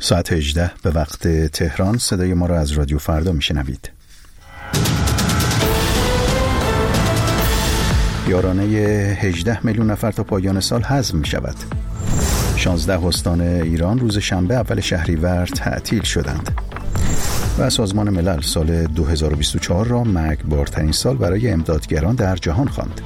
ساعت 18 به وقت تهران. صدای ما را از رادیو فردا میشنوید. یارانه 18 میلیون نفر تا پایان سال حذف می شود. 16 استان ایران روز شنبه اول شهریور تعطیل شدند. و سازمان ملل سال 2024 را مرگبارترین سال برای امدادگران در جهان خواند.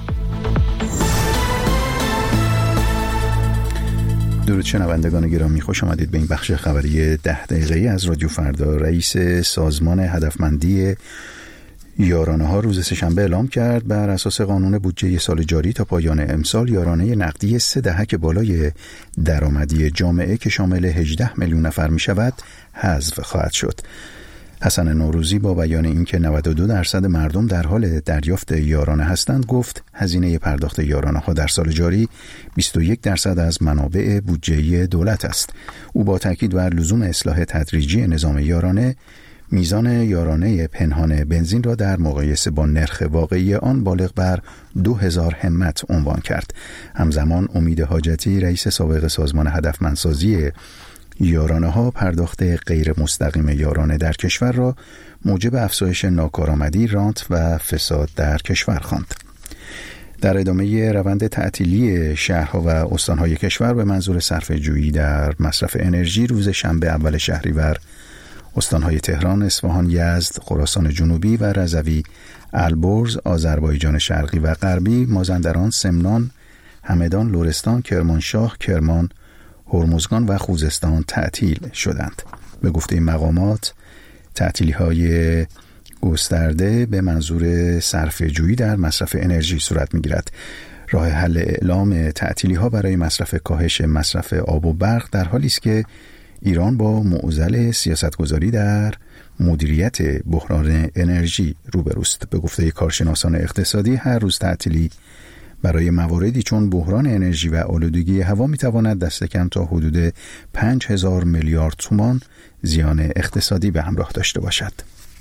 درود شنوندگان گرامی، خوش آمدید به این بخش خبری 10 دقیقه‌ای از رادیو فردا. رئیس سازمان هدفمندی یارانه ها روز سه‌شنبه اعلام کرد بر اساس قانون بودجه سال جاری تا پایان امسال یارانه نقدی 3 دهک بالای درآمدی جامعه که شامل 18 میلیون نفر می شود حذف خواهد شد. حسن نوروزی با بیان اینکه 92% مردم در حال دریافت یارانه هستند گفت هزینه پرداخت یارانه ها در سال جاری 21% از منابع بودجه دولت است. او با تاکید بر لزوم اصلاح تدریجی نظام یارانه، میزان یارانه پنهان بنزین را در مقایسه با نرخ واقعی آن بالغ بر 2000 همت عنوان کرد. همزمان امید حاجتی رئیس سابق سازمان هدفمندسازی یارانه ها پرداخت غیر مستقیم یارانه در کشور را موجب افزایش ناکارآمدی، رانت و فساد در کشور خواند. در ادامه روند تعطیلی شهرها و استانهای کشور به منظور صرفه‌جویی در مصرف انرژی روز شنبه اول شهریور استانهای تهران، اصفهان، یزد، خراسان جنوبی و رضوی، البرز، آذربایجان شرقی و غربی، مازندران، سمنان، همدان، لرستان، کرمانشاه، کرمان، هرمزگان و خوزستان تعطیل شدند. به گفته مقامات تعطیلی‌های گسترده به منظور صرفه‌جویی در مصرف انرژی صورت می‌گیرد. راه حل اعلام تعطیلی‌ها برای کاهش مصرف آب و برق در حالی است که ایران با معضل سیاستگذاری در مدیریت بحران انرژی روبروست. به گفته کارشناسان اقتصادی هر روز تعطیلی برای مواردی چون بحران انرژی و آلودگی هوا میتواند دست کم تا حدود 5000 میلیارد تومان زیان اقتصادی به همراه داشته باشد.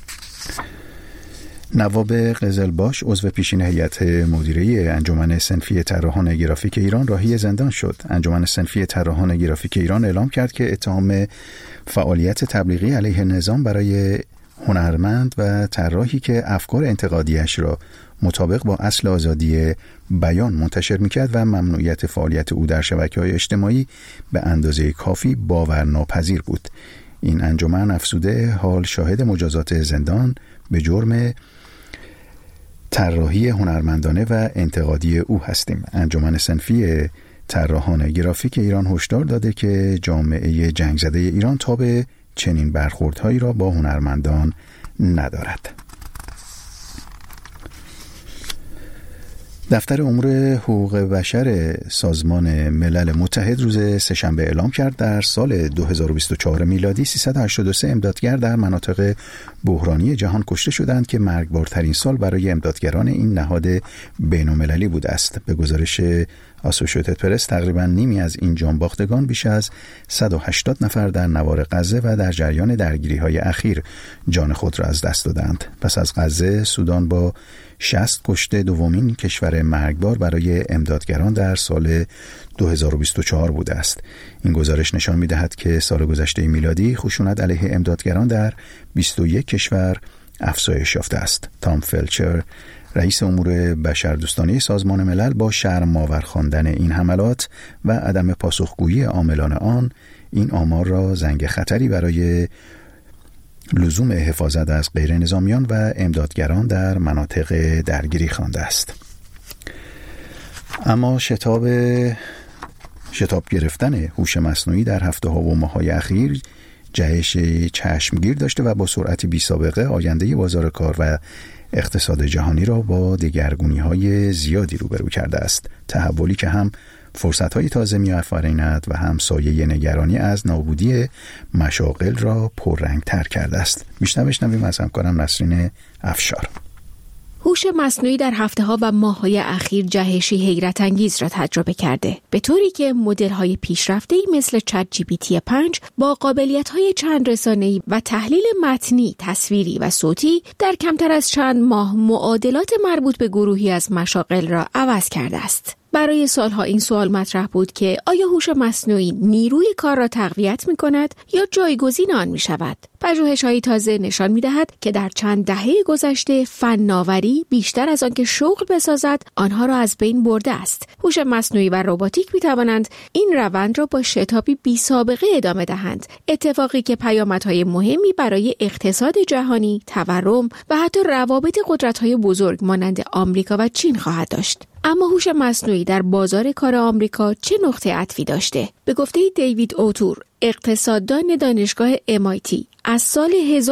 نواب قزلباش عضو پیشین هیئت مدیره انجمن صنفی طراحان گرافیک ایران راهی زندان شد. انجمن صنفی طراحان گرافیک ایران اعلام کرد که اتهام فعالیت تبلیغی علیه نظام برای هنرمند و طراحی که افکار انتقادیش را مطابق با اصل آزادی بیان منتشر می‌کرد و ممنوعیت فعالیت او در شبکه‌های اجتماعی به اندازه کافی باورناپذیر بود. این انجمن افزوده حال شاهد مجازات زندان به جرم طراحی هنرمندانه و انتقادی او هستیم. انجمن صنفی طراحان گرافیک ایران هشدار داده که جامعه جنگ زده ایران تاب چنین برخوردهایی را با هنرمندان ندارد. دفتر امور حقوق بشر سازمان ملل متحد روز سه‌شنبه اعلام کرد در سال 2024 میلادی 383 امدادگر در مناطق بحرانی جهان کشته شدند که مرگبارترین سال برای امدادگران این نهاد بین‌المللی بوده است. به گزارش آسوشییتد پرس تقریباً نیمی از این جانباختگان بیش از 180 نفر در نوار غزه و در جریان درگیری‌های اخیر جان خود را از دست دادند. پس از غزه، سودان با 60 کشته دومین کشور مرگبار برای امدادگران در سال 2024 بوده است. این گزارش نشان می‌دهد که سال گذشته میلادی خشونت علیه امدادگران در 21 کشور افزایش یافته است. تام فلچر، رئیس امور بشردوستانه سازمان ملل، با شرم‌آور خواندن این حملات و عدم پاسخگویی عاملان آن، این آمار را زنگ خطری برای لزوم حفاظت از غیر نظامیان و امدادگران در مناطق درگیری خوانده است. اما شتاب گرفتن هوش مصنوعی در هفته‌ها و ماه‌های اخیر جهش چشمگیر داشته و با سرعت بی‌سابقه آینده بازار کار و اقتصاد جهانی را با دگرگونی‌های زیادی روبرو کرده است. تحولی که هم فرصت‌های تازه می‌آفریند و هم سایه نگرانی از نابودی مشاغل را پررنگ‌تر کرده است. بیشتر بشنویم از همکارم نسرین افشار. هوش مصنوعی در هفته‌ها و ماه‌های اخیر جهشی حیرت انگیز را تجربه کرده، به طوری که مدل‌های پیشرفته‌ای مثل چت جی پی تی 5 با قابلیت‌های چند رسانه‌ای و تحلیل متنی، تصویری و صوتی در کمتر از چند ماه معادلات مربوط به گروهی از مشاغل را عوض کرده است. برای سالها این سوال مطرح بود که آیا هوش مصنوعی نیروی کار را تقویت می‌کند یا جایگزین آن می‌شود؟ پژوهش‌های تازه نشان می‌دهد که در چند دهه گذشته فناوری بیشتر از آنکه شغل بسازد آنها را از بین برده است. هوش مصنوعی و روباتیک می‌توانند این روند را با شتابی بی‌سابقه ادامه دهند، اتفاقی که پیامدهای مهمی برای اقتصاد جهانی، تورم و حتی روابط قدرت‌های بزرگ مانند آمریکا و چین خواهد داشت. اما هوش مصنوعی در بازار کار آمریکا چه نقطه عطفی داشته؟ به گفته دیوید اوتور، اقتصاددان دانشگاه MIT، از سال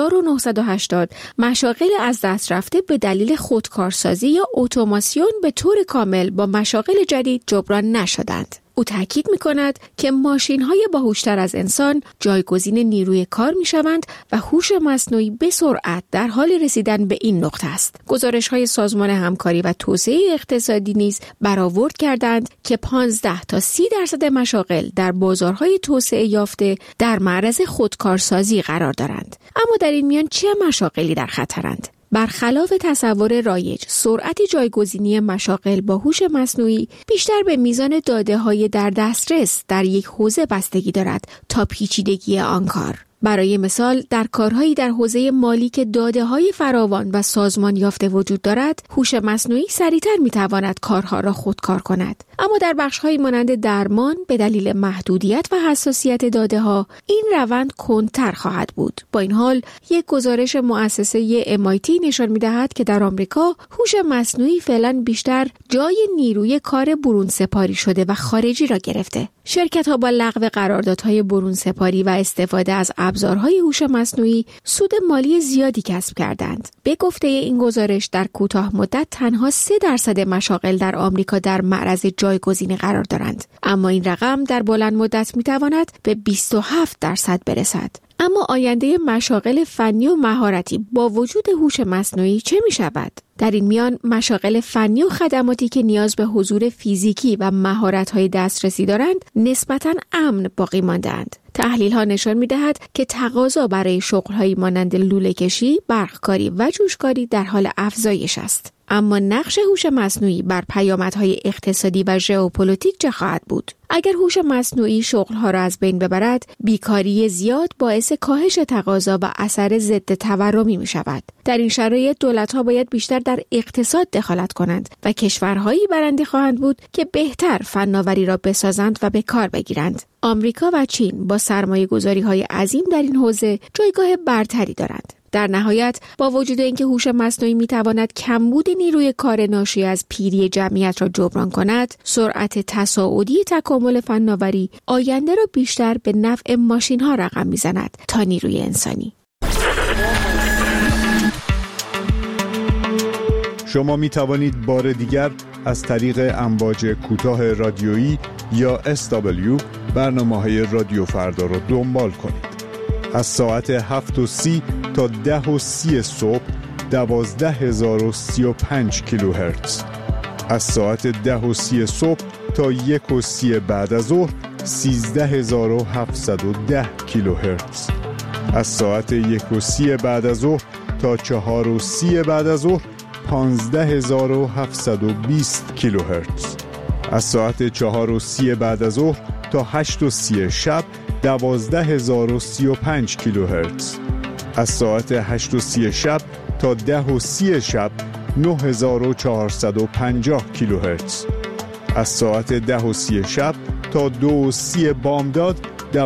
1980 مشاغل از دست رفته به دلیل خودکارسازی یا اتوماسیون به طور کامل با مشاغل جدید جبران نشدند. او تاکید می‌کند که ماشین‌های باهوش‌تر از انسان جایگزین نیروی کار می‌شوند و هوش مصنوعی به سرعت در حال رسیدن به این نقطه است. گزارش‌های سازمان همکاری و توسعه اقتصادی نیز برآورد کردند که 15 تا 30% مشاغل در بازارهای توسعه یافته در معرض خودکارسازی قرار دارند. اما در این میان چه مشاغلی در خطرند؟ برخلاف تصور رایج، سرعت جایگزینی مشاغل با هوش مصنوعی بیشتر به میزان داده‌های در دسترس در یک حوزه بستگی دارد تا پیچیدگی آن کار. برای مثال در کارهایی در حوزه مالی که داده‌های فراوان و سازمان یافته وجود دارد، هوش مصنوعی سریعتر می‌تواند کارها را خودکار کند. اما در بخش‌هایی مانند درمان به دلیل محدودیت و حساسیت داده‌ها این روند کندتر خواهد بود. با این حال یک گزارش مؤسسه MIT نشان می‌دهد که در آمریکا هوش مصنوعی فعلا بیشتر جای نیروی کار برون سپاری شده و خارجی را گرفته. شرکت‌ها با لغو قراردادهای برون سپاری و استفاده از ابزارهای هوش مصنوعی سود مالی زیادی کسب کردند. به گفته این گزارش در کوتاه مدت تنها 3% مشاغل در آمریکا در معرض جایگزینی قرار دارند. اما این رقم در بلند مدت می‌تواند به 27% برسد. اما آینده مشاغل فنی و مهارتی با وجود هوش مصنوعی چه می‌شود؟ در این میان مشاغل فنی و خدماتی که نیاز به حضور فیزیکی و مهارت‌های دسترسی دارند نسبتاً امن باقی مانده‌اند. تحلیل‌ها نشان می‌دهد که تقاضا برای شغل‌هایی مانند لوله‌کشی، برقکاری و جوشکاری در حال افزایش است. اما نقش هوش مصنوعی بر پیامدهای اقتصادی و ژئوپلیتیک چه خواهد بود؟ اگر هوش مصنوعی شغل‌ها را از بین ببرد، بیکاری زیاد باعث کاهش تقاضا و اثر ضد تورمی می‌شود. در این شرایط دولت‌ها باید بیشتر در اقتصاد دخالت کنند و کشورهایی برنده خواهند بود که بهتر فناوری را بسازند و به کار بگیرند. آمریکا و چین با سرمایه‌گذاری‌های عظیم در این حوزه جایگاه برتری دارند. در نهایت با وجود اینکه هوش مصنوعی میتواند کمبود نیروی کار ناشی از پیری جمعیت را جبران کند، سرعت تصاعدی تکامل فناوری آینده را بیشتر به نفع ماشین‌ها رقم میزند تا نیروی انسانی. شما می توانید بار دیگر از طریق امواج کوتاه رادیویی یا SW برنامه‌های رادیو فردا را دنبال کنید. از ساعت 7:30 تا 10:30 صبح 12035 کیلوهرتز. از ساعت 10:30 صبح تا 1:30 بعد از ظهر 13710 کیلوهرتز. از ساعت 1:30 بعد از ظهر تا 4:30 بعد از ظهر 15720 کیلوهرتز. از ساعت 4:30 بعد از ظهر تا 8:30 شب 12035 کیلوهرتز. از ساعت 8:30 شب تا 10:30 شب 9450 کیلوهرتز. از ساعت 10:30 شب تا 2:30 بامداد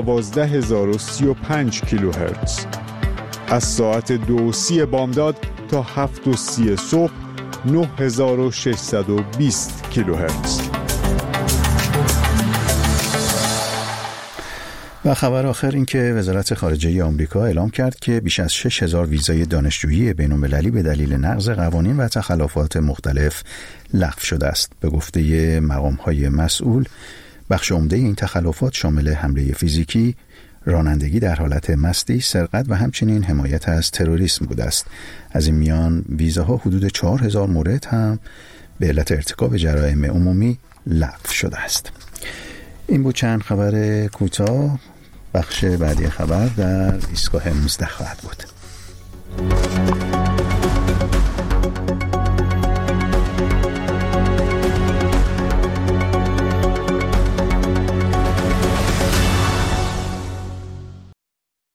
12035 کیلوهرتز. از ساعت 2:30 بامداد تا 7:30 صبح 9620 کیلوهرتز. و خبر آخر این که وزارت خارجه آمریکا اعلام کرد که بیش از 6000 ویزای دانشجویی بین‌المللی به دلیل نقض قوانین و تخلفات مختلف لغو شده است. به گفته مقام‌های مسئول، بخش عمده این تخلفات شامل حمله فیزیکی، رانندگی در حالت مستی، سرقت و همچنین حمایت از تروریسم بوده است. از این میان ویزاها حدود 4000 مورد هم به علت ارتکاب جرایم عمومی لغو شده است. این بود چند خبر کوتاه. بخش بعدی خبر در ایستگاه 19 خواهد بود.